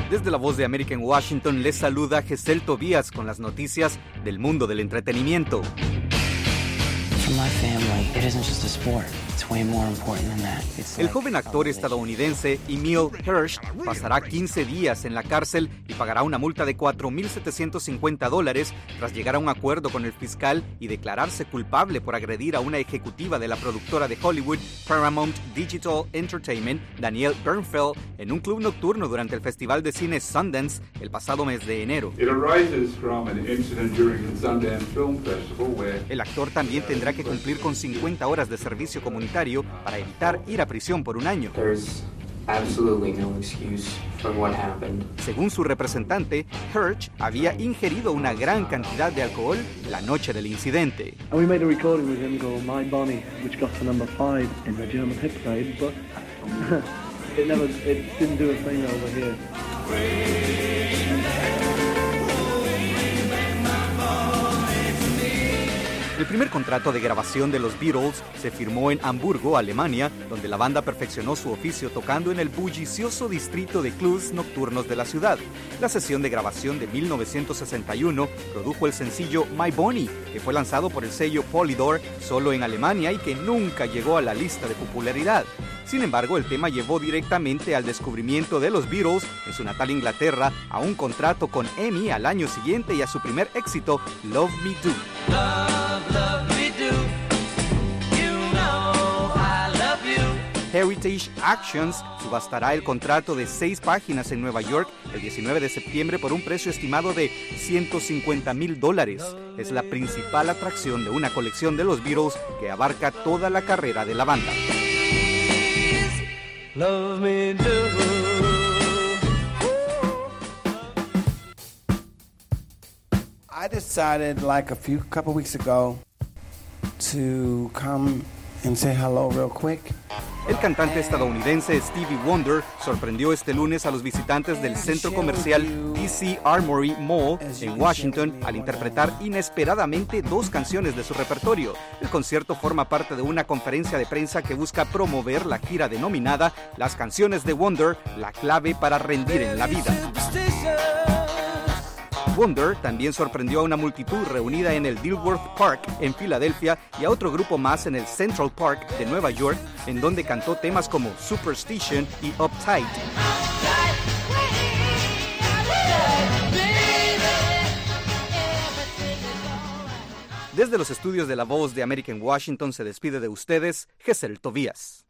Desde la Voz de América en Washington les saluda Gesell Tobías con las noticias del mundo del entretenimiento. El joven actor estadounidense Emile Hirsch pasará 15 días en la cárcel y pagará una multa de $4,750 tras llegar a un acuerdo con el fiscal y declararse culpable por agredir a una ejecutiva de la productora de Hollywood Paramount Digital Entertainment, Danielle Bernfeld, en un club nocturno durante el Festival de Cine Sundance el pasado mes de enero. El actor también tendrá que cumplir con 50 horas de servicio comunitario para evitar ir a prisión por un año. Según su representante, Hirsch había ingerido una gran cantidad de alcohol la noche del incidente. El primer contrato de grabación de los Beatles se firmó en Hamburgo, Alemania, donde la banda perfeccionó su oficio tocando en el bullicioso distrito de clubs nocturnos de la ciudad. La sesión de grabación de 1961 produjo el sencillo My Bonnie, que fue lanzado por el sello Polydor solo en Alemania y que nunca llegó a la lista de popularidad. Sin embargo, el tema llevó directamente al descubrimiento de los Beatles en su natal Inglaterra, a un contrato con EMI al año siguiente y a su primer éxito, Love Me Do. Heritage Actions subastará el contrato de 6 páginas en Nueva York el 19 de septiembre por un precio estimado de $150,000. Es la principal atracción de una colección de los Beatles que abarca toda la carrera de la banda. Love me do. I decided couple weeks ago to come and say hello real quick. El cantante estadounidense Stevie Wonder sorprendió este lunes a los visitantes del centro comercial DC Armory Mall en Washington al interpretar inesperadamente 2 canciones de su repertorio. El concierto forma parte de una conferencia de prensa que busca promover la gira denominada Las canciones de Wonder, la clave para rendir en la vida. Wonder también sorprendió a una multitud reunida en el Dilworth Park en Filadelfia y a otro grupo más en el Central Park de Nueva York, en donde cantó temas como Superstition y Uptight. Desde los estudios de La Voz de América en Washington se despide de ustedes, Gesell Tobías.